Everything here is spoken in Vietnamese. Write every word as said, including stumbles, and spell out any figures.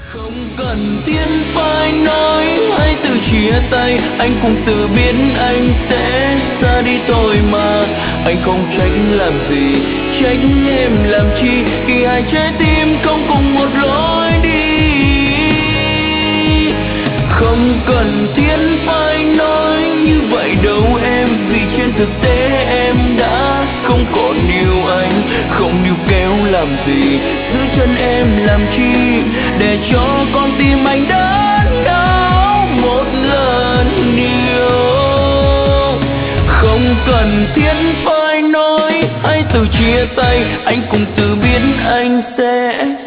Không cần thiết phải nói hay từ chia tay, anh cũng tự biết anh sẽ ra đi thôi mà. Anh không trách làm gì, trách em làm chi, khi hai trái tim không cùng một lối đi. Không cần thiết phải nói như vậy đâu em, vì trên thực tế em đã không còn yêu anh. Không níu kéo làm gì, giữ chân em làm chi, để cho con tim anh đớn đau một lần nhiều. Không cần thiết phải nói hay từ chia tay, anh cũng tự biết anh sẽ